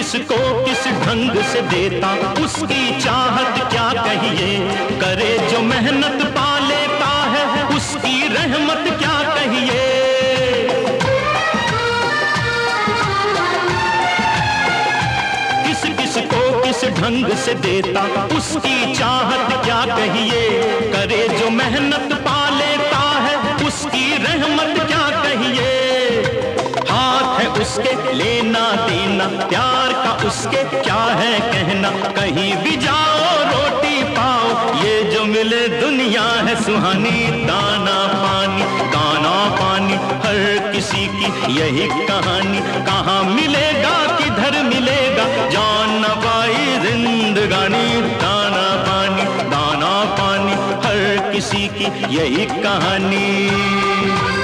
किसको किस ढंग से देता, उसकी चाहत क्या कहिए। करे जो मेहनत पा लेता है, उसकी रहमत क्या कहिए। किस किसको किस ढंग से देता, उसकी चाहत क्या कहिए। करे जो मेहनत पा लेता है, उसकी रहमत क्या कहिए। हाथ है उसके लेना देना, प्यार का उसके क्या है कहना। कहीं भी जाओ रोटी पाओ, ये जो मिले दुनिया है सुहानी। दाना पानी हर किसी की यही कहानी। कहाँ मिलेगा किधर मिलेगा, जान न पाई जिंदगानी। दाना पानी हर किसी की यही कहानी।